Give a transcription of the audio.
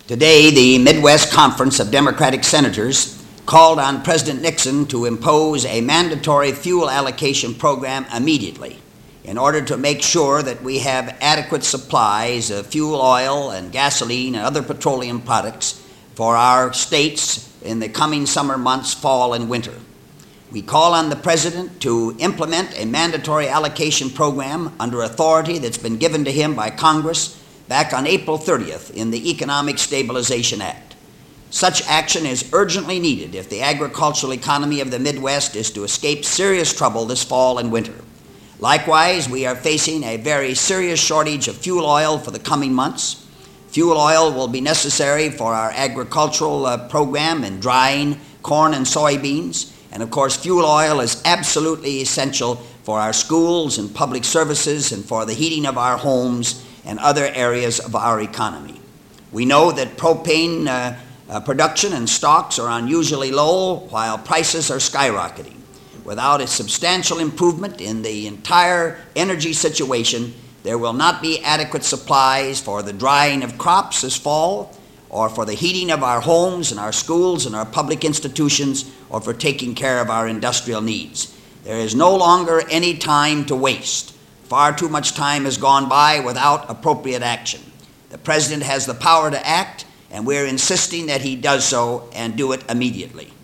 Today, the Midwest Conference of Democratic Senators called on President Nixon to impose a mandatory fuel allocation program immediately in order to make sure that we have adequate supplies of fuel oil and gasoline and other petroleum products for our states in the coming summer months, fall and winter. We call on the President to implement a mandatory allocation program under authority that's been given to him by Congress back on April 30th in the Economic Stabilization Act. Such action is urgently needed if the agricultural economy of the Midwest is to escape serious trouble this fall and winter. Likewise, we are facing a very serious shortage of fuel oil for the coming months. Fuel oil will be necessary for our agricultural program in drying corn and soybeans. And of course, fuel oil is absolutely essential for our schools and public services and for the heating of our homes and other areas of our economy. We know that propane production and stocks are unusually low while prices are skyrocketing. Without a substantial improvement in the entire energy situation, there will not be adequate supplies for the drying of crops this fall, or for the heating of our homes and our schools and our public institutions, or for taking care of our industrial needs. There is no longer any time to waste. Far too much time has gone by without appropriate action. The President has the power to act, and we're insisting that he does so and do it immediately.